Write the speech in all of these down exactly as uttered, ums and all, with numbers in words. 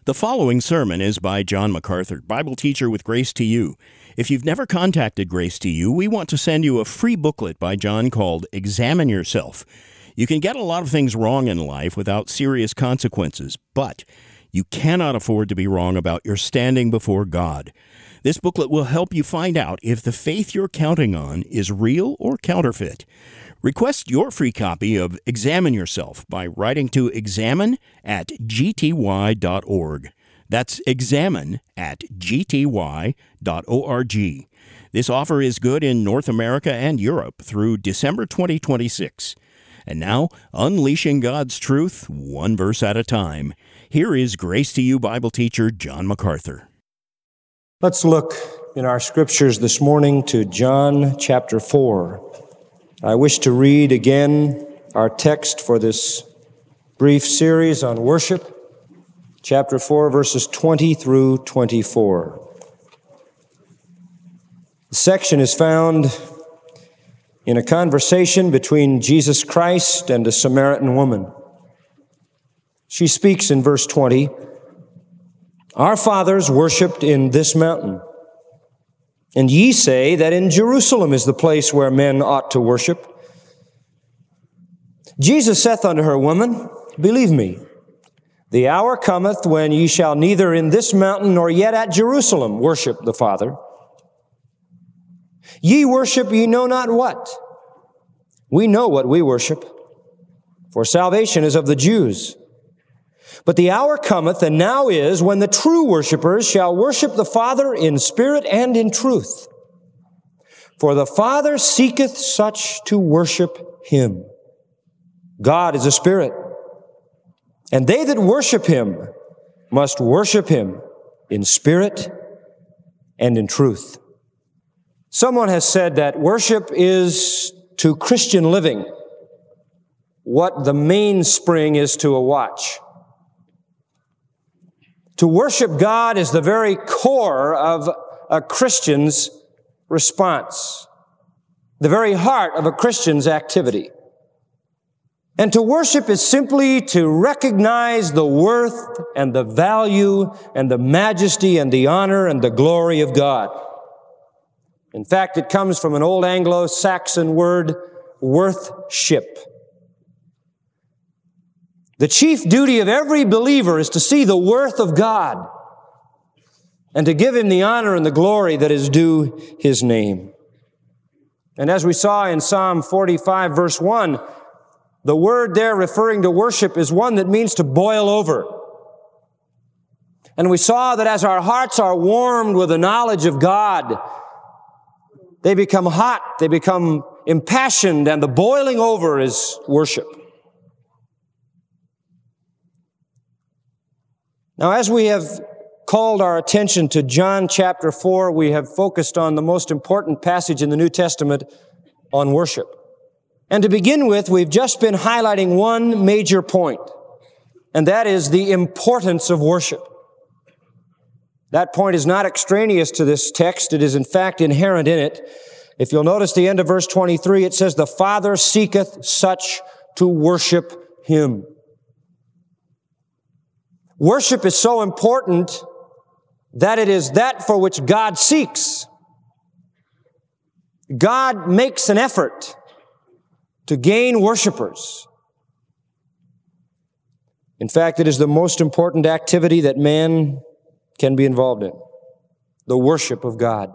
The following sermon is by John MacArthur, Bible teacher with Grace to You. If you've never contacted Grace to You, we want to send you a free booklet by John called Examine Yourself. You can get a lot of things wrong in life without serious consequences, but you cannot afford to be wrong about your standing before God. This booklet will help you find out if the faith you're counting on is real or counterfeit. Request your free copy of Examine Yourself by writing to examine at g t y dot org. That's examine at g t y dot org. This offer is good in North America and Europe through December twenty twenty-six. And now, unleashing God's truth, one verse at a time. Here is Grace to You Bible teacher John MacArthur. Let's look in our scriptures this morning to John chapter four. I wish to read again our text for this brief series on worship, chapter four, verses twenty through twenty-four. The section is found in a conversation between Jesus Christ and a Samaritan woman. She speaks in verse twenty, "Our fathers worshipped in this mountain, and ye say that in Jerusalem is the place where men ought to worship. Jesus saith unto her, Woman, believe me, the hour cometh when ye shall neither in this mountain nor yet at Jerusalem worship the Father. Ye worship ye know not what. We know what we worship, for salvation is of the Jews. But the hour cometh, and now is, when the true worshipers shall worship the Father in spirit and in truth. For the Father seeketh such to worship Him. God is a spirit, and they that worship Him must worship Him in spirit and in truth." Someone has said that worship is to Christian living what the mainspring is to a watch. To worship God is the very core of a Christian's response, the very heart of a Christian's activity. And to worship is simply to recognize the worth and the value and the majesty and the honor and the glory of God. In fact, it comes from an old Anglo-Saxon word, worthship. The chief duty of every believer is to see the worth of God and to give Him the honor and the glory that is due His name. And as we saw in Psalm forty-five, verse one, the word there referring to worship is one that means to boil over. And we saw that as our hearts are warmed with the knowledge of God, they become hot, they become impassioned, and the boiling over is worship. Now, as we have called our attention to John chapter four, we have focused on the most important passage in the New Testament on worship. And to begin with, we've just been highlighting one major point, and that is the importance of worship. That point is not extraneous to this text. It is, in fact, inherent in it. If you'll notice the end of verse twenty-three, it says, "The Father seeketh such to worship Him." Worship is so important that it is that for which God seeks. God makes an effort to gain worshipers. In fact, it is the most important activity that man can be involved in, the worship of God.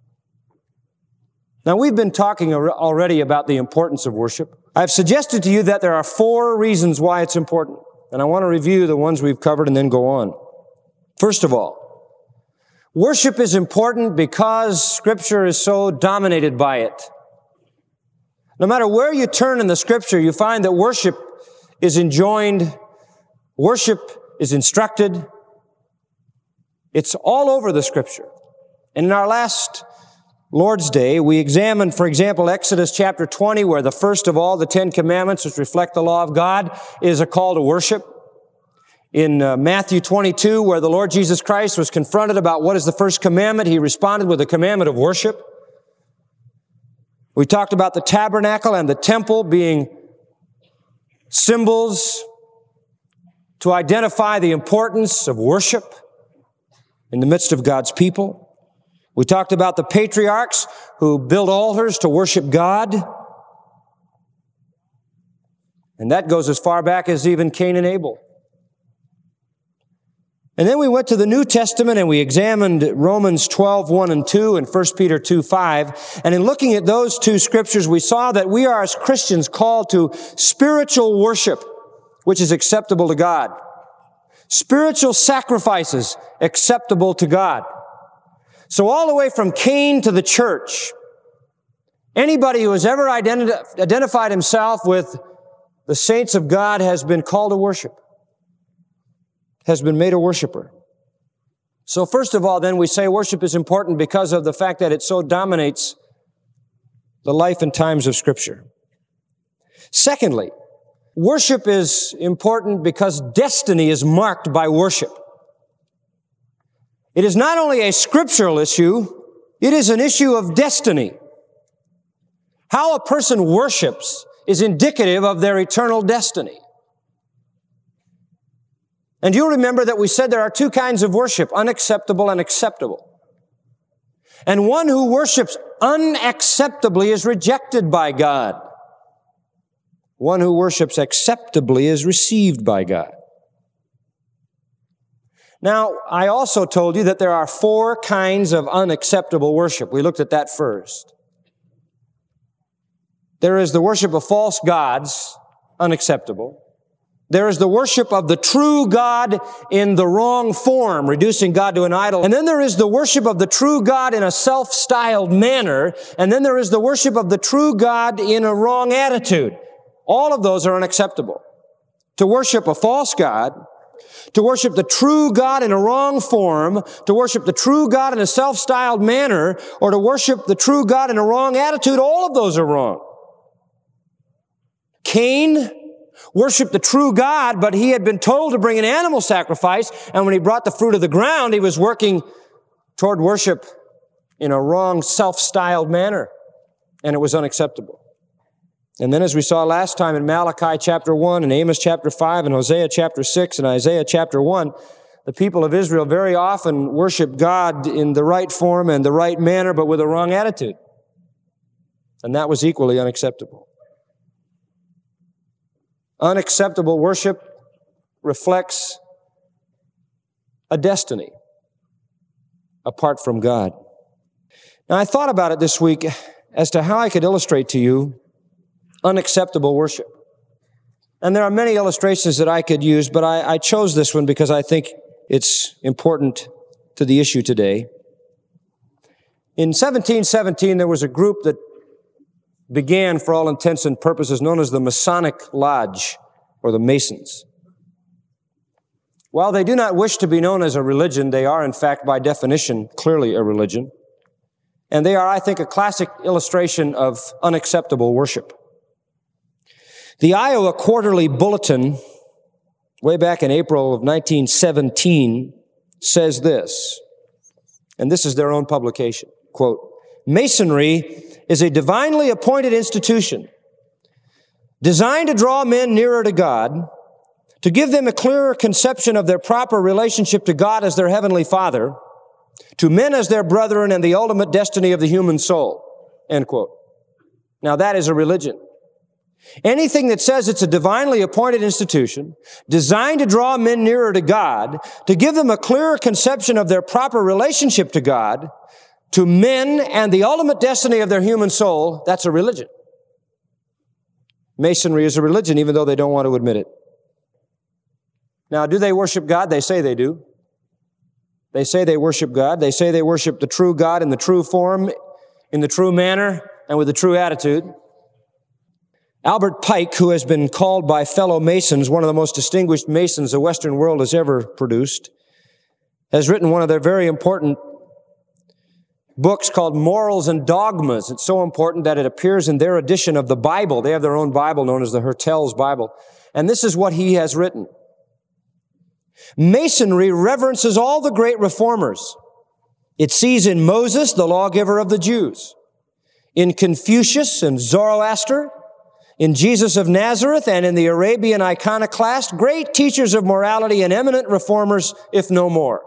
Now, we've been talking already about the importance of worship. I've suggested to you that there are four reasons why it's important. And I want to review the ones we've covered and then go on. First of all, worship is important because Scripture is so dominated by it. No matter where you turn in the Scripture, you find that worship is enjoined, worship is instructed. It's all over the Scripture. And in our last Lord's Day, we examined, for example, Exodus chapter twenty, where the first of all the Ten Commandments, which reflect the law of God, is a call to worship. In uh, Matthew twenty-two, where the Lord Jesus Christ was confronted about what is the first commandment, He responded with the commandment of worship. We talked about the tabernacle and the temple being symbols to identify the importance of worship in the midst of God's people. We talked about the patriarchs who built altars to worship God. And that goes as far back as even Cain and Abel. And then we went to the New Testament and we examined Romans twelve, one and two and First Peter two, five. And in looking at those two scriptures, we saw that we are as Christians called to spiritual worship, which is acceptable to God. Spiritual sacrifices acceptable to God. So all the way from Cain to the church, anybody who has ever identi- identified himself with the saints of God has been called to worship, has been made a worshiper. So first of all, then, we say worship is important because of the fact that it so dominates the life and times of Scripture. Secondly, worship is important because destiny is marked by worship. It is not only a scriptural issue, it is an issue of destiny. How a person worships is indicative of their eternal destiny. And you'll remember that we said there are two kinds of worship, unacceptable and acceptable. And one who worships unacceptably is rejected by God. One who worships acceptably is received by God. Now, I also told you that there are four kinds of unacceptable worship. We looked at that first. There is the worship of false gods, unacceptable. There is the worship of the true God in the wrong form, reducing God to an idol. And then there is the worship of the true God in a self-styled manner. And then there is the worship of the true God in a wrong attitude. All of those are unacceptable. To worship a false God, to worship the true God in a wrong form, to worship the true God in a self-styled manner, or to worship the true God in a wrong attitude, all of those are wrong. Cain worshiped the true God, but he had been told to bring an animal sacrifice, and when he brought the fruit of the ground, he was working toward worship in a wrong, self-styled manner, and it was unacceptable. And then as we saw last time in Malachi chapter one and Amos chapter five and Hosea chapter six and Isaiah chapter one, the people of Israel very often worship God in the right form and the right manner, but with a wrong attitude. And that was equally unacceptable. Unacceptable worship reflects a destiny apart from God. Now, I thought about it this week as to how I could illustrate to you unacceptable worship. And there are many illustrations that I could use, but I, I chose this one because I think it's important to the issue today. In seventeen seventeen, there was a group that began, for all intents and purposes, known as the Masonic Lodge, or the Masons. While they do not wish to be known as a religion, they are, in fact, by definition, clearly a religion. And they are, I think, a classic illustration of unacceptable worship. The Iowa Quarterly Bulletin, way back in April of nineteen seventeen, says this, and this is their own publication, quote, "Masonry is a divinely appointed institution designed to draw men nearer to God, to give them a clearer conception of their proper relationship to God as their heavenly Father, to men as their brethren, and the ultimate destiny of the human soul," end quote. Now that is a religion. Anything that says it's a divinely appointed institution designed to draw men nearer to God, to give them a clearer conception of their proper relationship to God, to men and the ultimate destiny of their human soul, that's a religion. Masonry is a religion, even though they don't want to admit it. Now, do they worship God? They say they do. They say they worship God. They say they worship the true God in the true form, in the true manner, and with the true attitude. Albert Pike, who has been called by fellow Masons one of the most distinguished Masons the Western world has ever produced, has written one of their very important books called Morals and Dogmas. It's so important that it appears in their edition of the Bible. They have their own Bible known as the Hertel's Bible. And this is what he has written. Masonry reverences all the great reformers. It sees in Moses the lawgiver of the Jews, in Confucius and Zoroaster, in Jesus of Nazareth and in the Arabian iconoclast, great teachers of morality and eminent reformers, if no more.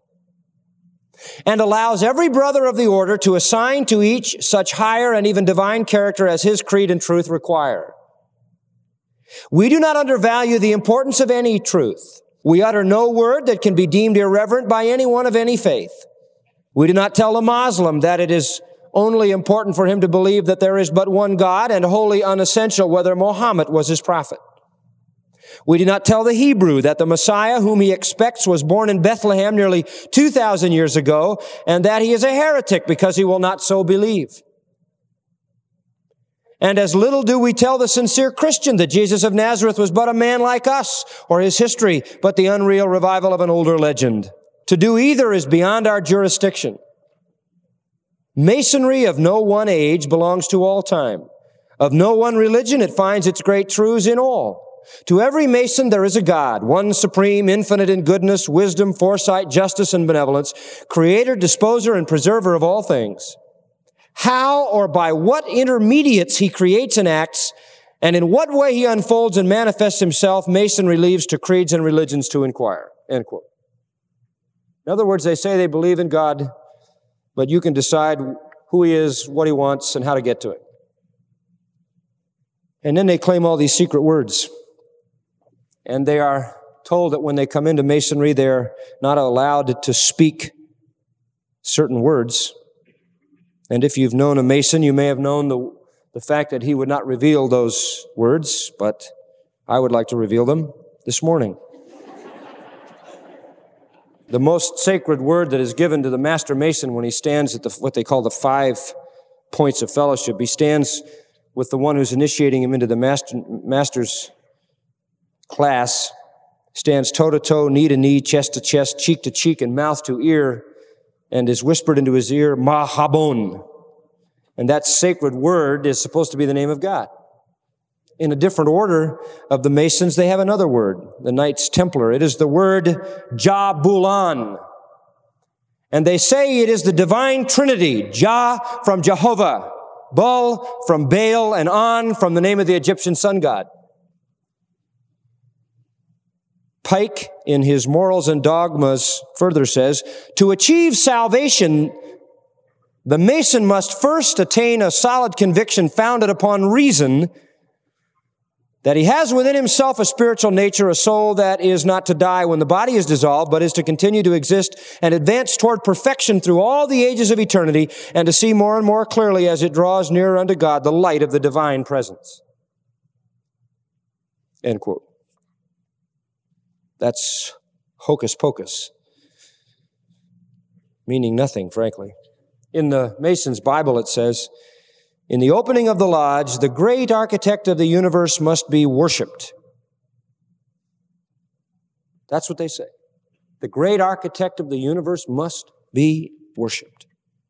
And allows every brother of the order to assign to each such higher and even divine character as his creed and truth require. We do not undervalue the importance of any truth. We utter no word that can be deemed irreverent by anyone of any faith. We do not tell a Muslim that it is only important for him to believe that there is but one God and wholly unessential whether Muhammad was his prophet. We do not tell the Hebrew that the Messiah whom he expects was born in Bethlehem nearly two thousand years ago and that he is a heretic because he will not so believe. And as little do we tell the sincere Christian that Jesus of Nazareth was but a man like us, or his history but the unreal revival of an older legend. To do either is beyond our jurisdiction. Masonry of no one age belongs to all time. Of no one religion, it finds its great truths in all. To every Mason there is a God, one supreme, infinite in goodness, wisdom, foresight, justice, and benevolence, creator, disposer, and preserver of all things. How or by what intermediates he creates and acts, and in what way he unfolds and manifests himself, Masonry leaves to creeds and religions to inquire. End quote. In other words, they say they believe in God, but you can decide who he is, what he wants, and how to get to it. And then they claim all these secret words. And they are told that when they come into Masonry, they're not allowed to speak certain words. And if you've known a Mason, you may have known the, the fact that he would not reveal those words, but I would like to reveal them this morning. The most sacred word that is given to the Master Mason when he stands at the, what they call the five points of fellowship, he stands with the one who's initiating him into the master, Master's class, stands toe-to-toe, knee-to-knee, chest-to-chest, cheek-to-cheek, and mouth-to-ear, and is whispered into his ear, Mahabon. And that sacred word is supposed to be the name of God. In a different order of the Masons, they have another word, the Knights Templar. It is the word Jabulan. And they say it is the divine Trinity, Jah from Jehovah, Bul from Baal, and An from the name of the Egyptian sun god. Pike, in his Morals and Dogmas, further says, to achieve salvation, the Mason must first attain a solid conviction founded upon reason that he has within himself a spiritual nature, a soul that is not to die when the body is dissolved, but is to continue to exist and advance toward perfection through all the ages of eternity, and to see more and more clearly as it draws nearer unto God the light of the divine presence. End quote. That's hocus pocus, meaning nothing, frankly. In the Mason's Bible, it says, in the opening of the lodge, the great architect of the universe must be worshiped. That's what they say. The great architect of the universe must be worshiped.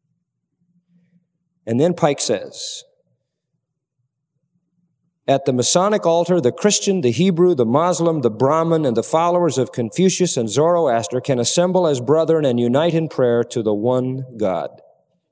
And then Pike says, at the Masonic altar, the Christian, the Hebrew, the Muslim, the Brahmin, and the followers of Confucius and Zoroaster can assemble as brethren and unite in prayer to the one God.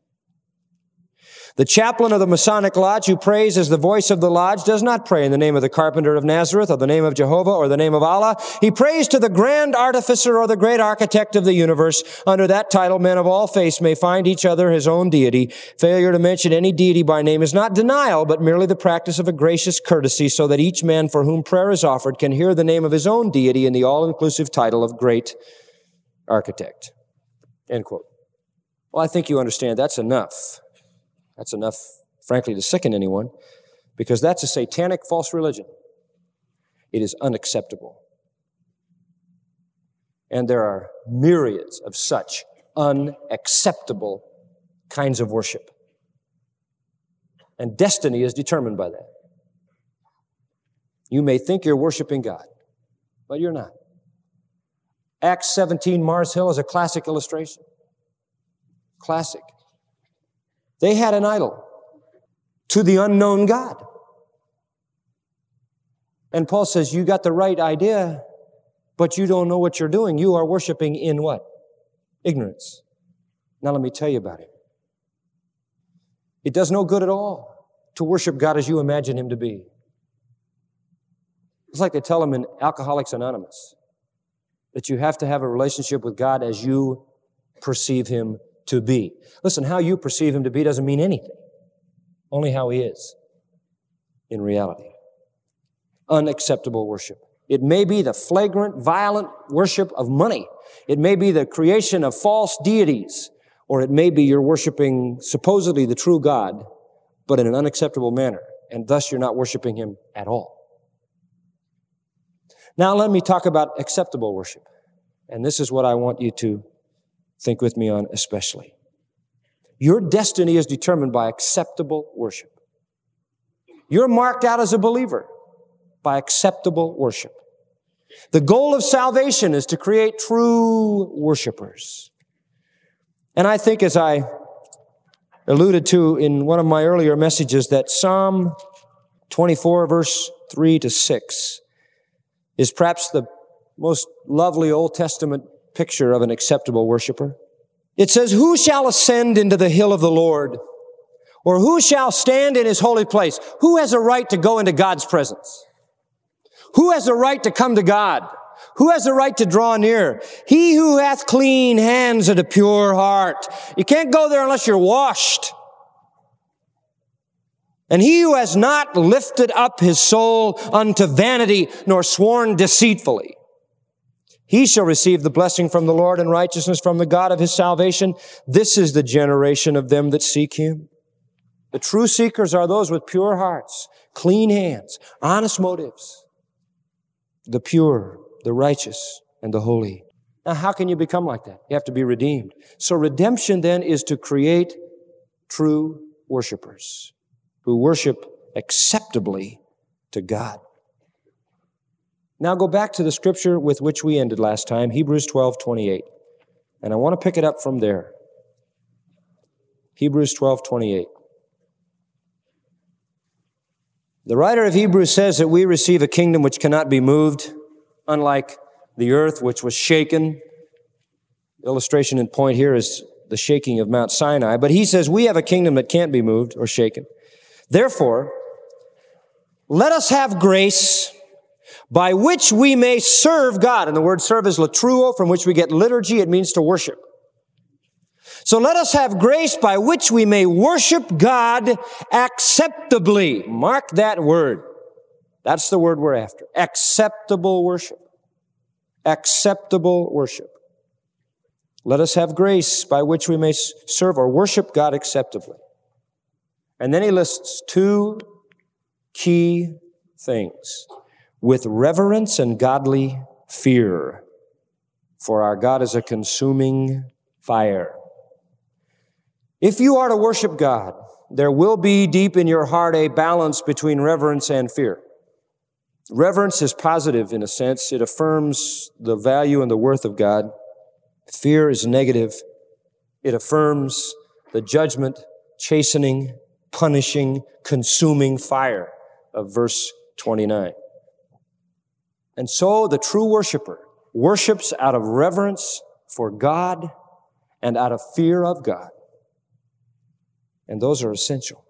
The chaplain of the Masonic Lodge who prays as the voice of the lodge does not pray in the name of the carpenter of Nazareth or the name of Jehovah or the name of Allah. He prays to the grand artificer or the great architect of the universe. Under that title, men of all faiths may find each other his own deity. Failure to mention any deity by name is not denial, but merely the practice of a gracious courtesy so that each man for whom prayer is offered can hear the name of his own deity in the all-inclusive title of great architect. End quote. Well, I think you understand that's enough. That's enough, frankly, to sicken anyone, because that's a satanic false religion. It is unacceptable. And there are myriads of such unacceptable kinds of worship. And destiny is determined by that. You may think you're worshiping God, but you're not. Acts seventeen, Mars Hill is a classic illustration. Classic. They had an idol to the unknown God. And Paul says, you got the right idea, but you don't know what you're doing. You are worshiping in what? Ignorance. Now let me tell you about it. It does no good at all to worship God as you imagine Him to be. It's like they tell them in Alcoholics Anonymous, that you have to have a relationship with God as you perceive Him to be. Listen, how you perceive Him to be doesn't mean anything. Only how He is in reality. Unacceptable worship. It may be the flagrant, violent worship of money. It may be the creation of false deities. Or it may be you're worshiping supposedly the true God, but in an unacceptable manner. And thus you're not worshiping Him at all. Now let me talk about acceptable worship. And this is what I want you to think with me on especially. Your destiny is determined by acceptable worship. You're marked out as a believer by acceptable worship. The goal of salvation is to create true worshipers. And I think, as I alluded to in one of my earlier messages, that Psalm twenty-four, verse three to six, is perhaps the most lovely Old Testament picture of an acceptable worshiper. It says, "Who shall ascend into the hill of the Lord? Or who shall stand in His holy place?" Who has a right to go into God's presence? Who has a right to come to God? Who has a right to draw near? He who hath clean hands and a pure heart. You can't go there unless you're washed. And he who has not lifted up his soul unto vanity, nor sworn deceitfully, he shall receive the blessing from the Lord and righteousness from the God of his salvation. This is the generation of them that seek Him. The true seekers are those with pure hearts, clean hands, honest motives, the pure, the righteous, and the holy. Now, how can you become like that? You have to be redeemed. So redemption then is to create true worshipers who worship acceptably to God. Now go back to the scripture with which we ended last time, Hebrews twelve twenty-eight. And I want to pick it up from there. Hebrews twelve twenty-eight. The writer of Hebrews says that we receive a kingdom which cannot be moved, unlike the earth which was shaken. Illustration in point here is the shaking of Mount Sinai. But he says we have a kingdom that can't be moved or shaken. Therefore, let us have grace by which we may serve God. And the word serve is latruo, from which we get liturgy. It means to worship. So let us have grace by which we may worship God acceptably. Mark that word. That's the word we're after. Acceptable worship. Acceptable worship. Let us have grace by which we may serve or worship God acceptably. And then he lists two key things. With reverence and godly fear, for our God is a consuming fire. If you are to worship God, there will be deep in your heart a balance between reverence and fear. Reverence is positive in a sense. It affirms the value and the worth of God. Fear is negative. It affirms the judgment, chastening, punishing, consuming fire of verse twenty-nine. And so the true worshiper worships out of reverence for God and out of fear of God. And those are essential.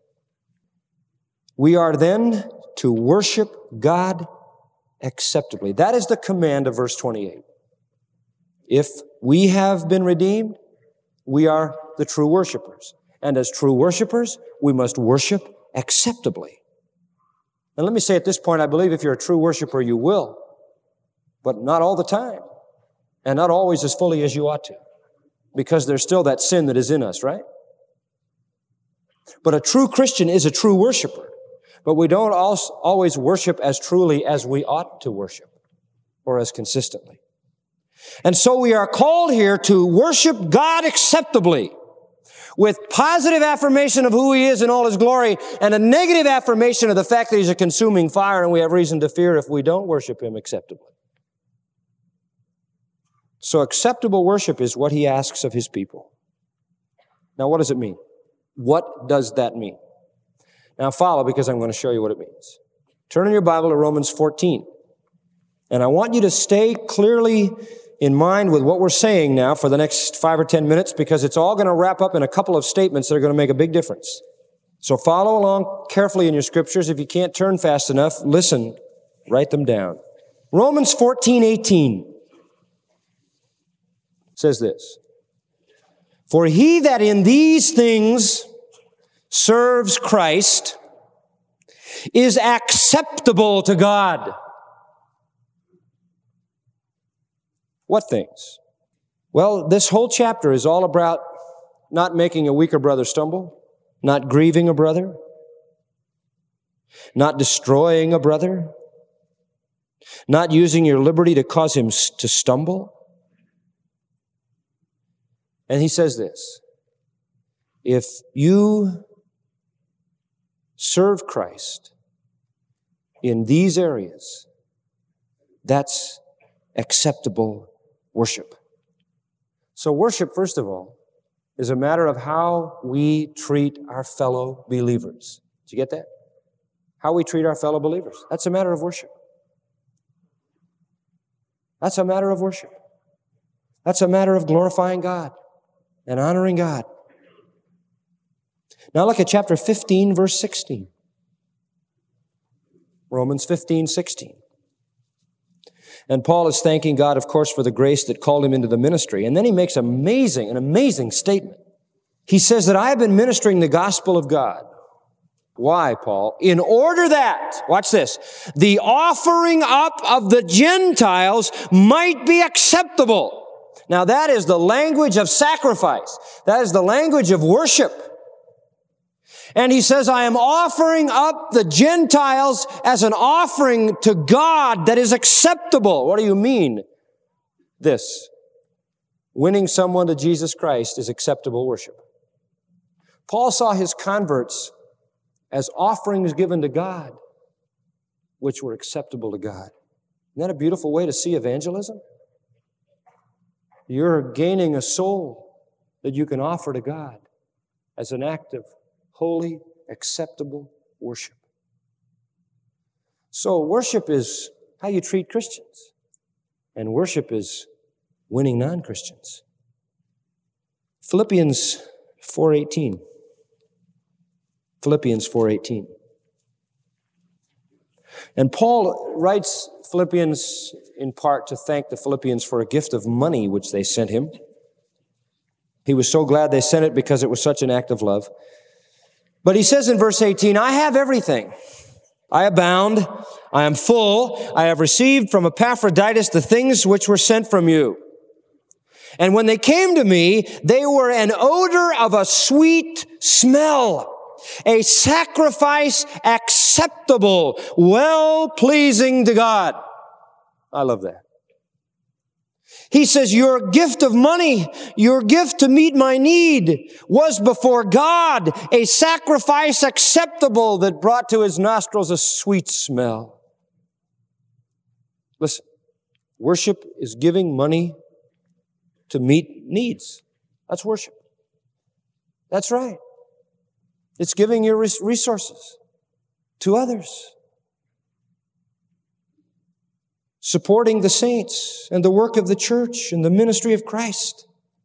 We are then to worship God acceptably. That is the command of verse twenty-eight. If we have been redeemed, we are the true worshipers. And as true worshipers, we must worship acceptably. And let me say at this point, I believe if you're a true worshiper, you will. But not all the time. And not always as fully as you ought to. Because there's still that sin that is in us, right? But a true Christian is a true worshiper. But we don't always worship as truly as we ought to worship. Or as consistently. And so we are called here to worship God acceptably. With positive affirmation of who He is in all His glory, and a negative affirmation of the fact that He's a consuming fire, and we have reason to fear if we don't worship Him acceptably. So acceptable worship is what He asks of His people. Now, what does it mean? What does that mean? Now, follow, because I'm going to show you what it means. Turn in your Bible to Romans fourteen. And I want you to stay clearly in mind with what we're saying now for the next five or ten minutes, because it's all going to wrap up in a couple of statements that are going to make a big difference. So follow along carefully in your scriptures. If you can't turn fast enough, listen Write them down. Romans fourteen eighteen says this, "For he that in these things serves Christ is acceptable to God." What things? Well, this whole chapter is all about not making a weaker brother stumble, not grieving a brother, not destroying a brother, not using your liberty to cause him to stumble. And he says this, if you serve Christ in these areas, that's acceptable worship. So worship, first of all, is a matter of how we treat our fellow believers. Did you get that? How we treat our fellow believers. That's a matter of worship. That's a matter of worship. That's a matter of glorifying God and honoring God. Now look at chapter fifteen, verse sixteen. Romans fifteen, sixteen. And Paul is thanking God, of course, for the grace that called him into the ministry. And then he makes amazing, an amazing statement. He says that I have been ministering the gospel of God. Why, Paul? In order that, watch this, the offering up of the Gentiles might be acceptable. Now that is the language of sacrifice. That is the language of worship. And he says, I am offering up the Gentiles as an offering to God that is acceptable. What do you mean? This. Winning someone to Jesus Christ is acceptable worship. Paul saw his converts as offerings given to God, which were acceptable to God. Isn't that a beautiful way to see evangelism? You're gaining a soul that you can offer to God as an act of holy, acceptable worship. So worship is how you treat Christians. And worship is winning non-Christians. Philippians four eighteen. Philippians four eighteen. And Paul writes Philippians in part to thank the Philippians for a gift of money which they sent him. He was so glad they sent it because it was such an act of love. But he says in verse eighteen, I have everything. I abound. I am full. I have received from Epaphroditus the things which were sent from you. And when they came to me, they were an odor of a sweet smell, a sacrifice acceptable, well-pleasing to God. I love that. He says, your gift of money, your gift to meet my need was before God a sacrifice acceptable that brought to his nostrils a sweet smell. Listen, worship is giving money to meet needs. That's worship. That's right. It's giving your resources to others. Supporting the saints and the work of the church and the ministry of Christ.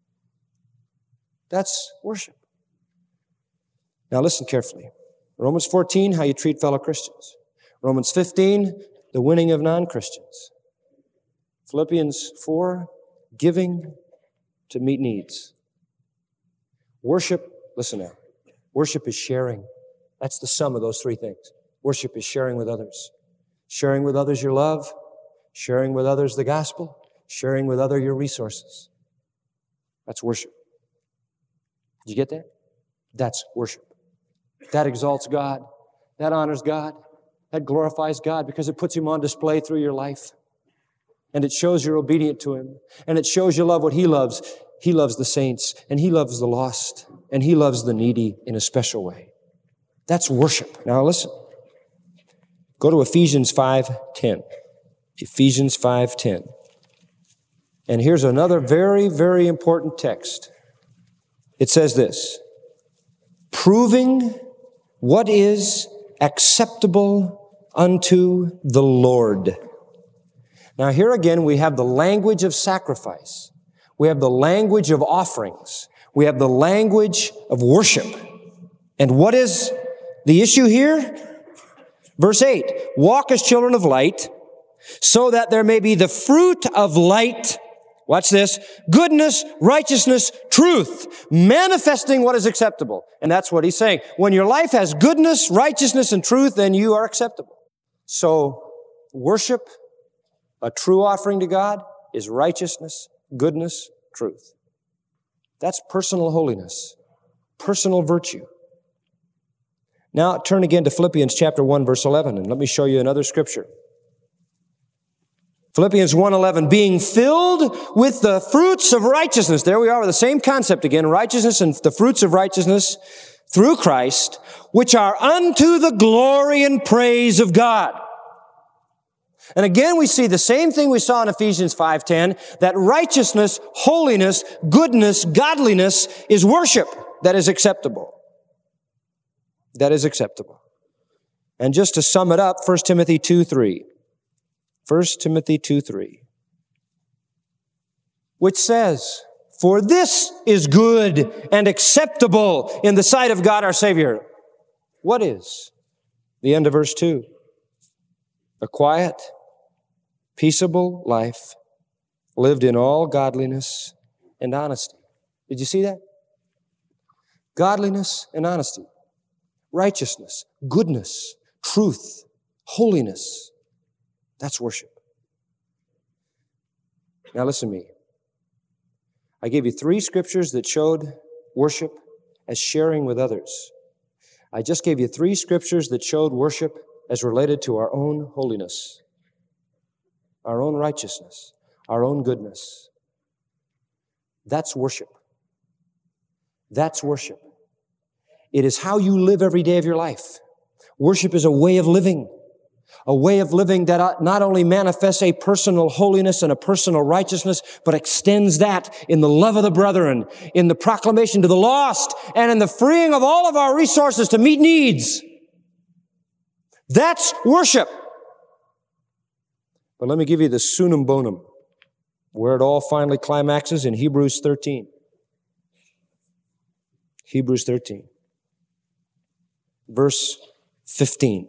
That's worship. Now listen carefully. Romans fourteen, how you treat fellow Christians. Romans fifteen, the winning of non-Christians. Philippians four, giving to meet needs. Worship, listen now. Worship is sharing. That's the sum of those three things. Worship is sharing with others. Sharing with others your love. Sharing with others the gospel. Sharing with others your resources. That's worship. Did you get that? That's worship. That exalts God. That honors God. That glorifies God because it puts him on display through your life. And it shows you're obedient to him. And it shows you love what he loves. He loves the saints. And he loves the lost. And he loves the needy in a special way. That's worship. Now listen. Go to Ephesians five ten. Ephesians five ten. And here's another very, very important text. It says this, proving what is acceptable unto the Lord. Now here again we have the language of sacrifice. We have the language of offerings. We have the language of worship. And what is the issue here? Verse eight, walk as children of light, so that there may be the fruit of light. Watch this. Goodness, righteousness, truth, manifesting what is acceptable. And that's what he's saying. When your life has goodness, righteousness, and truth, then you are acceptable. So worship, a true offering to God, is righteousness, goodness, truth. That's personal holiness, personal virtue. Now turn again to Philippians chapter one, verse eleven, and let me show you another scripture. Philippians one eleven, being filled with the fruits of righteousness. There we are with the same concept again, righteousness and the fruits of righteousness through Christ, which are unto the glory and praise of God. And again, we see the same thing we saw in Ephesians five ten, that righteousness, holiness, goodness, godliness is worship that is acceptable. That is acceptable. And just to sum it up, First Timothy two three. First Timothy two three. Which says, for this is good and acceptable in the sight of God our Savior. What is? The end of verse two. A quiet, peaceable life lived in all godliness and honesty. Did you see that? Godliness and honesty. Righteousness, goodness, truth, holiness. That's worship. Now listen to me. I gave you three scriptures that showed worship as sharing with others. I just gave you three scriptures that showed worship as related to our own holiness, our own righteousness, our own goodness. That's worship. That's worship. It is how you live every day of your life. Worship is a way of living, a way of living that not only manifests a personal holiness and a personal righteousness, but extends that in the love of the brethren, in the proclamation to the lost, and in the freeing of all of our resources to meet needs. That's worship. But let me give you the sunum bonum, where it all finally climaxes in Hebrews thirteen. Hebrews thirteen. Verse fifteen.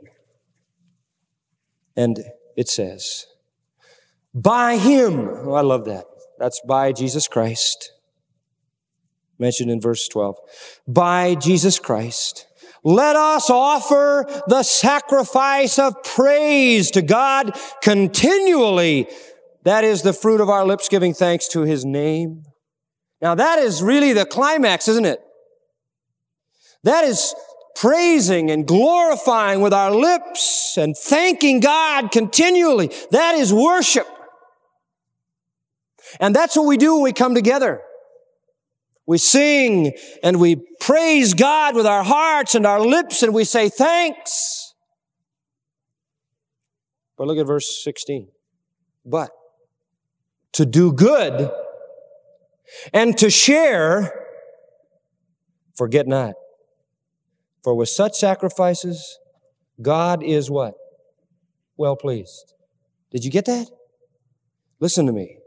And it says, by Him, oh, I love that. That's by Jesus Christ. Mentioned in verse twelve. By Jesus Christ, let us offer the sacrifice of praise to God continually. That is the fruit of our lips giving thanks to His name. Now that is really the climax, isn't it? That is praising and glorifying with our lips and thanking God continually. That is worship. And that's what we do when we come together. We sing and we praise God with our hearts and our lips and we say thanks. But look at verse sixteen. But to do good and to share, forget not. For with such sacrifices, God is what? Well pleased. Did you get that? Listen to me.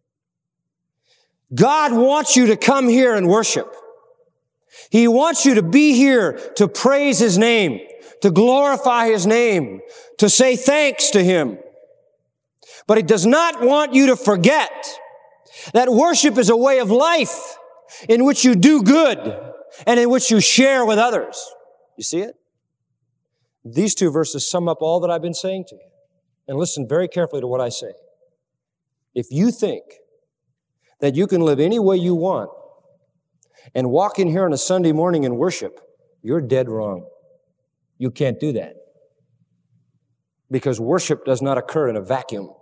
God wants you to come here and worship. He wants you to be here to praise His name, to glorify His name, to say thanks to Him. But He does not want you to forget that worship is a way of life in which you do good and in which you share with others. You see it? These two verses sum up all that I've been saying to you. And listen very carefully to what I say. If you think that you can live any way you want and walk in here on a Sunday morning and worship, you're dead wrong. You can't do that. Because worship does not occur in a vacuum.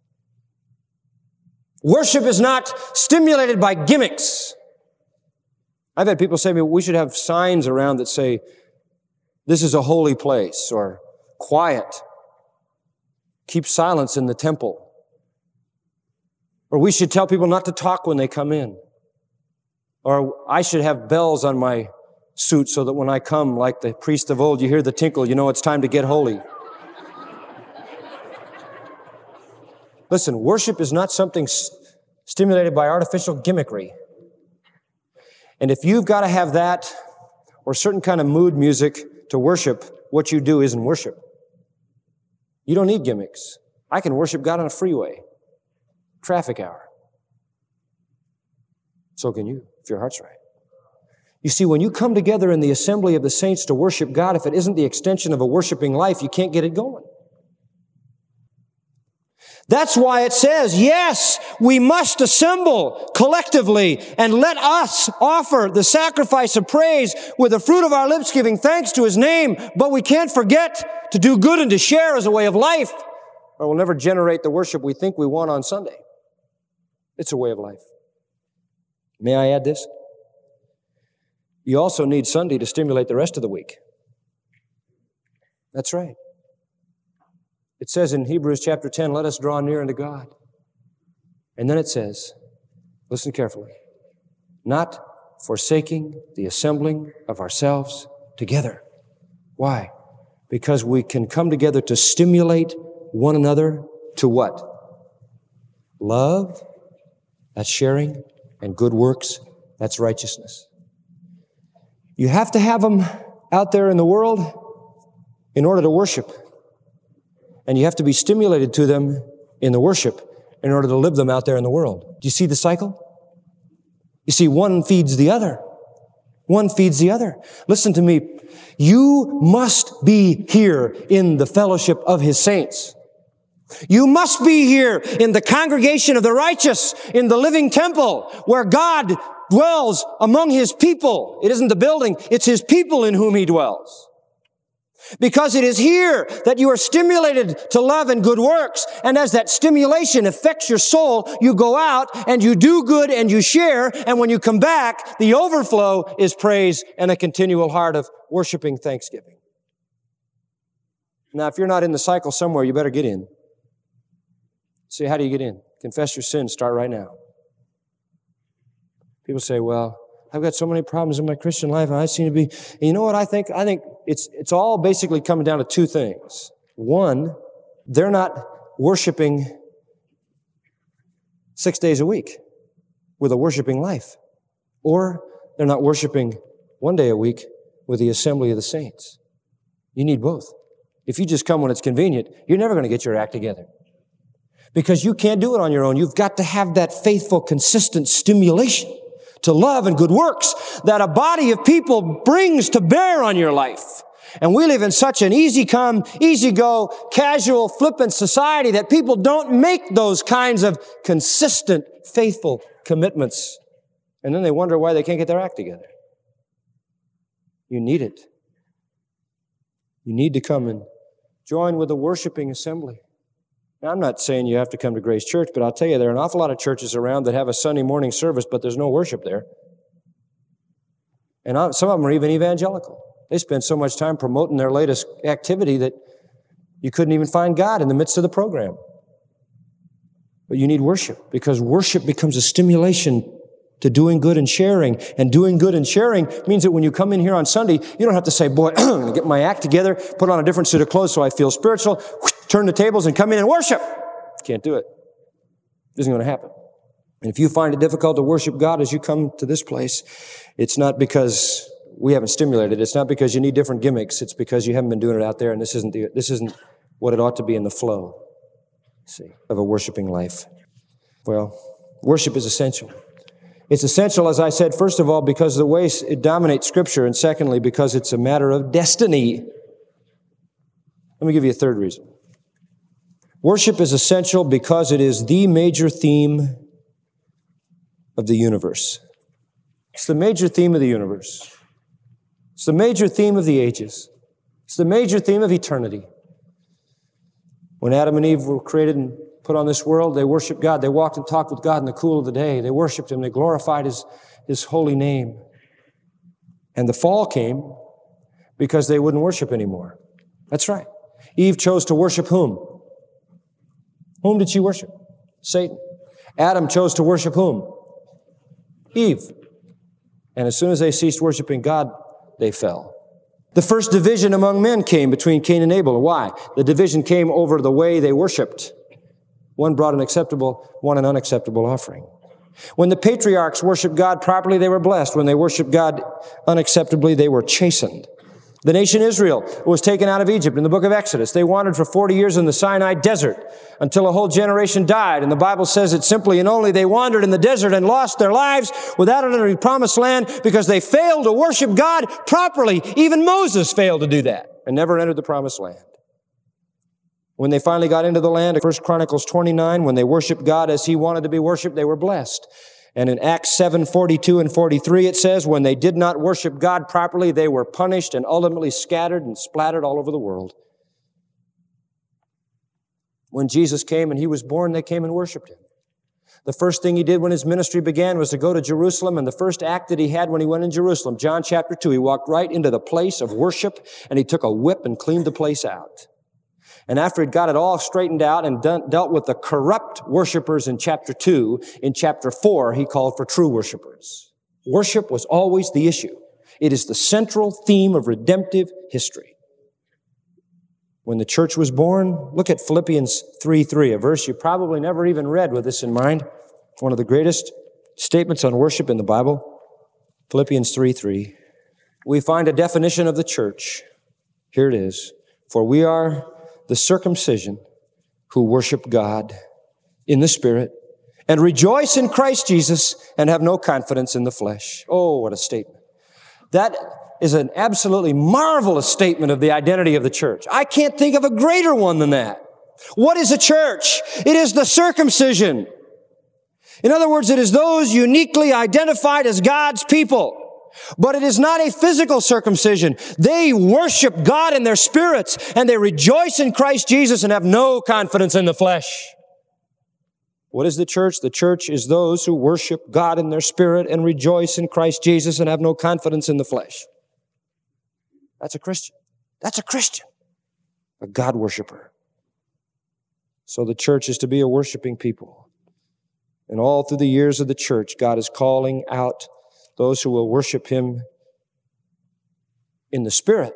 Worship is not stimulated by gimmicks. I've had people say to me, we should have signs around that say, this is a holy place, or quiet. Keep silence in the temple. Or we should tell people not to talk when they come in. Or I should have bells on my suit so that when I come, like the priest of old, you hear the tinkle, you know it's time to get holy. Listen, worship is not something st- stimulated by artificial gimmickry. And if you've got to have that or certain kind of mood music to worship, what you do isn't worship. You don't need gimmicks. I can worship God on a freeway, traffic hour. So can you, if your heart's right. You see, when you come together in the assembly of the saints to worship God, if it isn't the extension of a worshiping life, you can't get it going. That's why it says, yes, we must assemble collectively and let us offer the sacrifice of praise with the fruit of our lips giving thanks to His name. But we can't forget to do good and to share as a way of life, or we'll never generate the worship we think we want on Sunday. It's a way of life. May I add this? You also need Sunday to stimulate the rest of the week. That's right. It says in Hebrews chapter ten, let us draw near unto God. And then it says, listen carefully, not forsaking the assembling of ourselves together. Why? Because we can come together to stimulate one another to what? Love, that's sharing, and good works, that's righteousness. You have to have them out there in the world in order to worship. And you have to be stimulated to them in the worship in order to live them out there in the world. Do you see the cycle? You see, one feeds the other. One feeds the other. Listen to me. You must be here in the fellowship of His saints. You must be here in the congregation of the righteous, in the living temple, where God dwells among His people. It isn't the building, it's His people in whom He dwells. Because it is here that you are stimulated to love and good works. And as that stimulation affects your soul, you go out and you do good and you share. And when you come back, the overflow is praise and a continual heart of worshiping thanksgiving. Now, if you're not in the cycle somewhere, you better get in. See, how do you get in? Confess your sins. Start right now. People say, well, I've got so many problems in my Christian life, and I seem to be... And you know what I think? I think it's it's all basically coming down to two things. One, they're not worshiping six days a week with a worshiping life. Or they're not worshiping one day a week with the assembly of the saints. You need both. If you just come when it's convenient, you're never going to get your act together. Because you can't do it on your own. You've got to have that faithful, consistent stimulation to love and good works that a body of people brings to bear on your life. And we live in such an easy come, easy go, casual, flippant society that people don't make those kinds of consistent, faithful commitments. And then they wonder why they can't get their act together. You need it. You need to come and join with a worshiping assembly. Now, I'm not saying you have to come to Grace Church, but I'll tell you, there are an awful lot of churches around that have a Sunday morning service, but there's no worship there. And some of them are even evangelical. They spend so much time promoting their latest activity that you couldn't even find God in the midst of the program. But you need worship, because worship becomes a stimulation to doing good and sharing. And doing good and sharing means that when you come in here on Sunday, you don't have to say, boy, I'm going to get my act together, put on a different suit of clothes so I feel spiritual, turn the tables and come in and worship. Can't do it. It isn't going to happen. And if you find it difficult to worship God as you come to this place, it's not because we haven't stimulated. It's not because you need different gimmicks. It's because you haven't been doing it out there, and this isn't the, this isn't what it ought to be in the flow, see, of a worshiping life. Well, worship is essential. It's essential, as I said, first of all, because of the way it dominates Scripture, and secondly, because it's a matter of destiny. Let me give you a third reason. Worship is essential because it is the major theme of the universe. It's the major theme of the universe. It's the major theme of the ages. It's the major theme of eternity. When Adam and Eve were created and put on this world, they worshiped God. They walked and talked with God in the cool of the day. They worshiped Him. They glorified His, His holy name. And the fall came because they wouldn't worship anymore. That's right. Eve chose to worship whom? Whom did she worship? Satan. Adam chose to worship whom? Eve. And as soon as they ceased worshiping God, they fell. The first division among men came between Cain and Abel. Why? The division came over the way they worshiped. One brought an acceptable, one an unacceptable offering. When the patriarchs worshiped God properly, they were blessed. When they worshiped God unacceptably, they were chastened. The nation Israel was taken out of Egypt in the book of Exodus. They wandered for forty years in the Sinai desert until a whole generation died. And the Bible says it simply and only, they wandered in the desert and lost their lives without entering the promised land because they failed to worship God properly. Even Moses failed to do that and never entered the promised land. When they finally got into the land, First Chronicles twenty-nine, when they worshiped God as He wanted to be worshiped, they were blessed. And in Acts seven, forty-two and forty-three, it says, when they did not worship God properly, they were punished and ultimately scattered and splattered all over the world. When Jesus came and He was born, they came and worshiped Him. The first thing He did when His ministry began was to go to Jerusalem, and the first act that He had when He went in Jerusalem, John chapter two, He walked right into the place of worship, and He took a whip and cleaned the place out. And after He'd got it all straightened out and done, dealt with the corrupt worshipers in chapter two, in chapter four, He called for true worshipers. Worship was always the issue. It is the central theme of redemptive history. When the church was born, look at Philippians three three, a verse you probably never even read with this in mind. One of the greatest statements on worship in the Bible. Philippians three three. We find a definition of the church. Here it is. For we are the circumcision who worship God in the Spirit and rejoice in Christ Jesus and have no confidence in the flesh. Oh, what a statement. That is an absolutely marvelous statement of the identity of the church. I can't think of a greater one than that. What is a church? It is the circumcision. In other words, it is those uniquely identified as God's people. But it is not a physical circumcision. They worship God in their spirits, and they rejoice in Christ Jesus and have no confidence in the flesh. What is the church? The church is those who worship God in their spirit and rejoice in Christ Jesus and have no confidence in the flesh. That's a Christian. That's a Christian. A God worshiper. So the church is to be a worshiping people. And all through the years of the church, God is calling out those who will worship Him in the Spirit,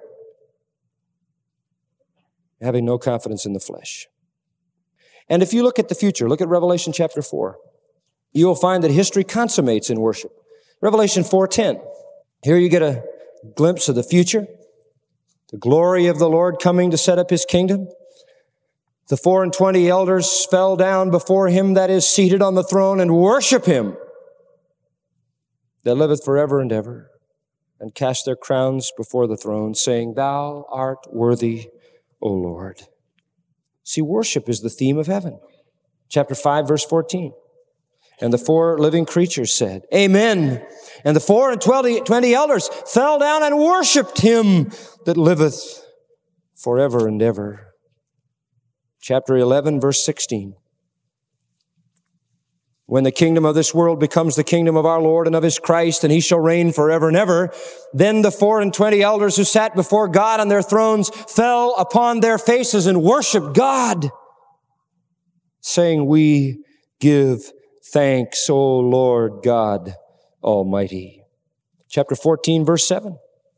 having no confidence in the flesh. And if you look at the future, look at Revelation chapter four, you will find that history consummates in worship. Revelation four ten. Here you get a glimpse of the future, the glory of the Lord coming to set up His kingdom. The four and twenty elders fell down before Him that is seated on the throne and worship Him that liveth forever and ever, and cast their crowns before the throne, saying, Thou art worthy, O Lord. See, worship is the theme of heaven. Chapter five, verse fourteen. And the four living creatures said, Amen. And the four and twenty elders fell down and worshiped Him that liveth forever and ever. Chapter eleven, verse sixteen. When the kingdom of this world becomes the kingdom of our Lord and of His Christ, and He shall reign forever and ever, then the four and twenty elders who sat before God on their thrones fell upon their faces and worshiped God, saying, We give thanks, O Lord God Almighty. Chapter fourteen, verse seven.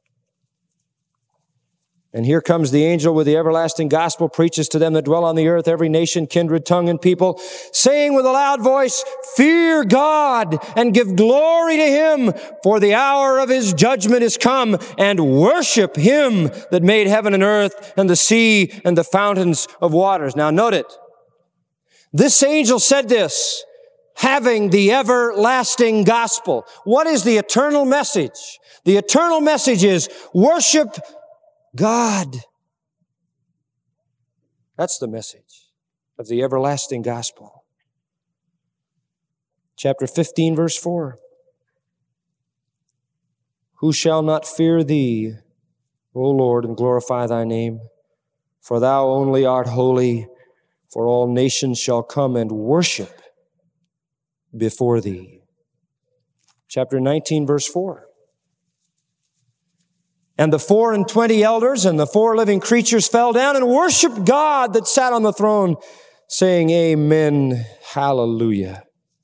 And here comes the angel with the everlasting gospel, preaches to them that dwell on the earth, every nation, kindred, tongue, and people, saying with a loud voice, Fear God and give glory to Him, for the hour of His judgment is come, and worship Him that made heaven and earth and the sea and the fountains of waters. Now note it. This angel said this, having the everlasting gospel. What is the eternal message? The eternal message is worship God. That's the message of the everlasting gospel. Chapter fifteen, verse four. Who shall not fear Thee, O Lord, and glorify Thy name? For Thou only art holy, for all nations shall come and worship before Thee. Chapter nineteen, verse four. And the four and twenty elders and the four living creatures fell down and worshiped God that sat on the throne, saying, Amen, hallelujah.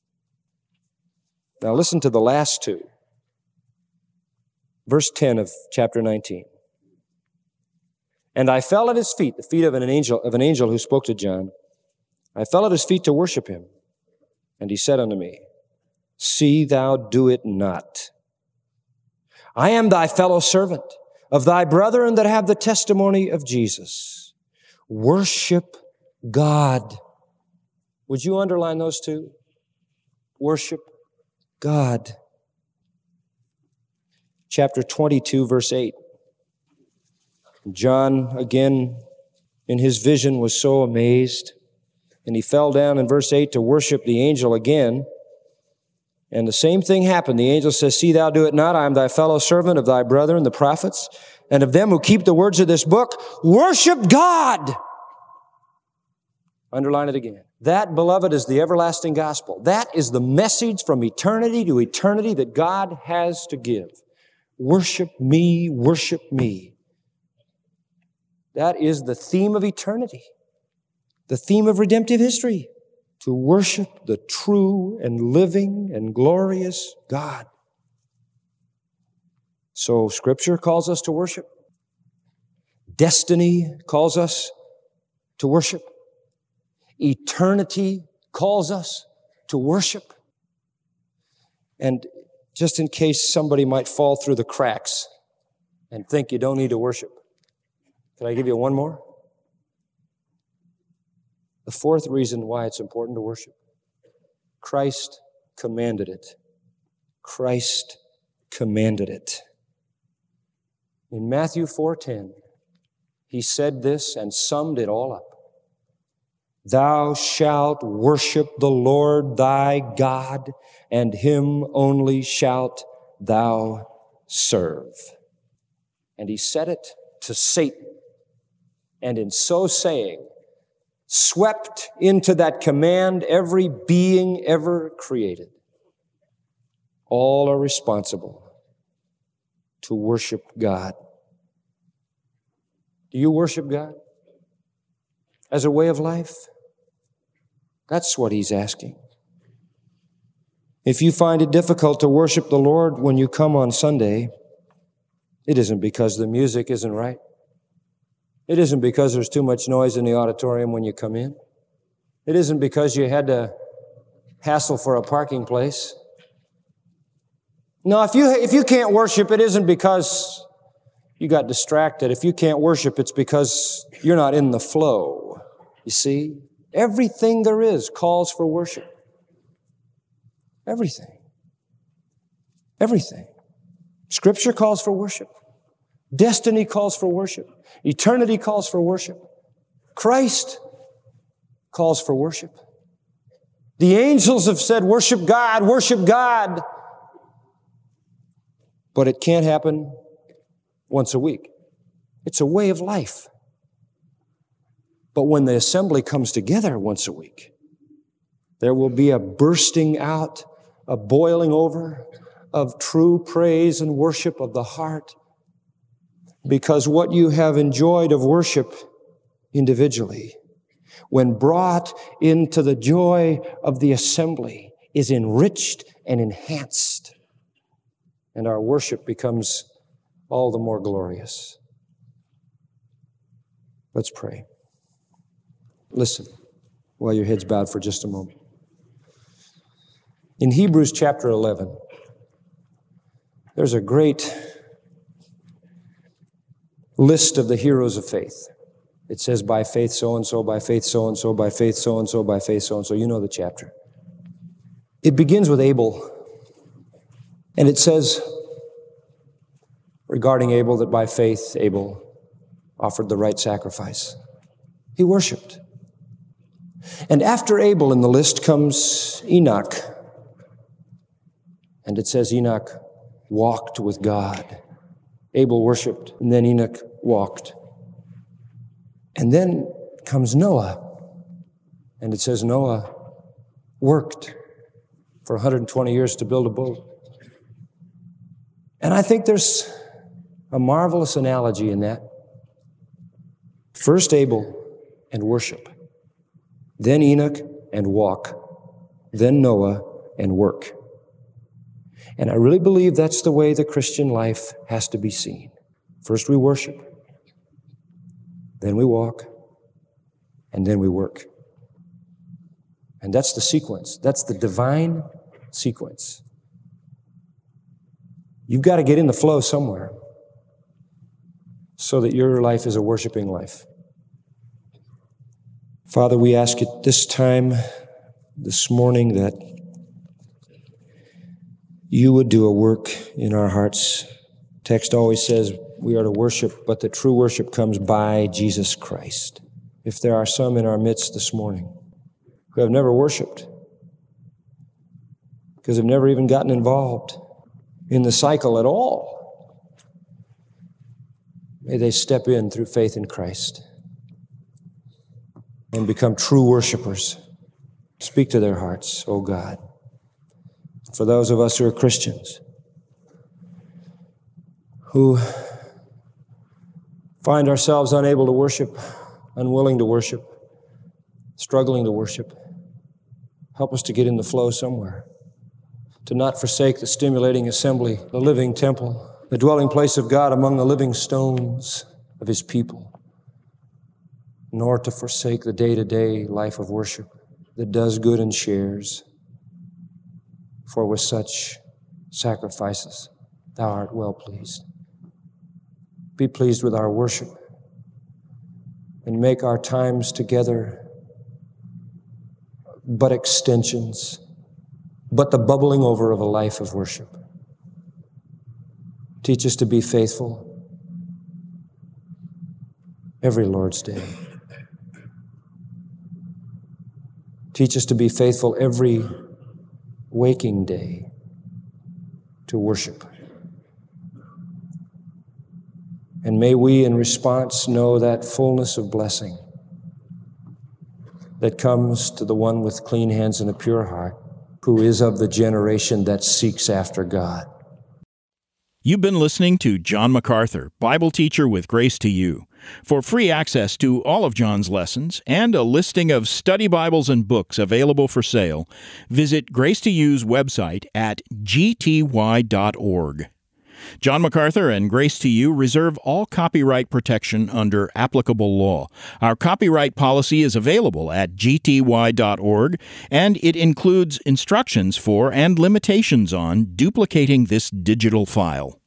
Now listen to the last two. Verse ten of chapter nineteen. And I fell at His feet, the feet of an angel, of an angel who spoke to John. I fell at His feet to worship Him. And He said unto me, See thou do it not. I am thy fellow servant of thy brethren that have the testimony of Jesus. Worship God. Would you underline those two? Worship God. Chapter twenty-two, verse eight. John, again, in his vision, was so amazed, and he fell down in verse eight to worship the angel again. And the same thing happened. The angel says, see thou do it not. I am thy fellow servant of thy brethren, the prophets, and of them who keep the words of this book. Worship God. Underline it again. That, beloved, is the everlasting gospel. That is the message from eternity to eternity that God has to give. Worship me, worship me. That is the theme of eternity, the theme of redemptive history, to worship the true and living and glorious God. So Scripture calls us to worship. Destiny calls us to worship. Eternity calls us to worship. And just in case somebody might fall through the cracks and think you don't need to worship, can I give you one more? The fourth reason why it's important to worship. Christ commanded it. Christ commanded it. In Matthew four ten, he said this and summed it all up. Thou shalt worship the Lord thy God, and him only shalt thou serve. And he said it to Satan. And in so saying, swept into that command every being ever created. All are responsible to worship God. Do you worship God as a way of life? That's what he's asking. If you find it difficult to worship the Lord when you come on Sunday, it isn't because the music isn't right. It isn't because there's too much noise in the auditorium when you come in. It isn't because you had to hassle for a parking place. No, if you, if you can't worship, it isn't because you got distracted. If you can't worship, it's because you're not in the flow. You see? Everything there is calls for worship. Everything. Everything. Scripture calls for worship. Destiny calls for worship. Eternity calls for worship. Christ calls for worship. The angels have said, worship God, worship God. But it can't happen once a week. It's a way of life. But when the assembly comes together once a week, there will be a bursting out, a boiling over of true praise and worship of the heart. Because what you have enjoyed of worship individually, when brought into the joy of the assembly, is enriched and enhanced. And our worship becomes all the more glorious. Let's pray. Listen while your head's bowed for just a moment. In Hebrews chapter eleven, there's a great list of the heroes of faith. It says, by faith so-and-so, by faith so-and-so, by faith so-and-so, by faith so-and-so. You know the chapter. It begins with Abel. And it says regarding Abel that by faith Abel offered the right sacrifice. He worshiped. And after Abel in the list comes Enoch. And it says Enoch walked with God. Abel worshiped, and then Enoch walked. And then comes Noah. And it says Noah worked for one hundred twenty years to build a boat. And I think there's a marvelous analogy in that. First Abel and worship. Then Enoch and walk. Then Noah and work. And I really believe that's the way the Christian life has to be seen. First we worship. Then we walk. And then we work. And that's the sequence. That's the divine sequence. You've got to get in the flow somewhere. so that your life is a worshiping life. Father, we ask at this time, this morning, that you would do a work in our hearts. Text always says we are to worship, but the true worship comes by Jesus Christ. If there are some in our midst this morning who have never worshiped, because they've never even gotten involved in the cycle at all, may they step in through faith in Christ and become true worshipers. Speak to their hearts, O God. For those of us who are Christians, who find ourselves unable to worship, unwilling to worship, struggling to worship, help us to get in the flow somewhere, to not forsake the stimulating assembly, the living temple, the dwelling place of God among the living stones of His people, nor to forsake the day-to-day life of worship that does good and shares. For with such sacrifices, Thou art well pleased. Be pleased with our worship and make our times together but extensions, but the bubbling over of a life of worship. Teach us to be faithful every Lord's Day. Teach us to be faithful every waking day to worship. And may we, in response, know that fullness of blessing that comes to the one with clean hands and a pure heart, who is of the generation that seeks after God. You've been listening to John MacArthur, Bible teacher with Grace to You. For free access to all of John's lessons and a listing of study Bibles and books available for sale, visit Grace to You's website at g t y dot org. John MacArthur and Grace to You reserve all copyright protection under applicable law. Our copyright policy is available at g t y dot org, and it includes instructions for and limitations on duplicating this digital file.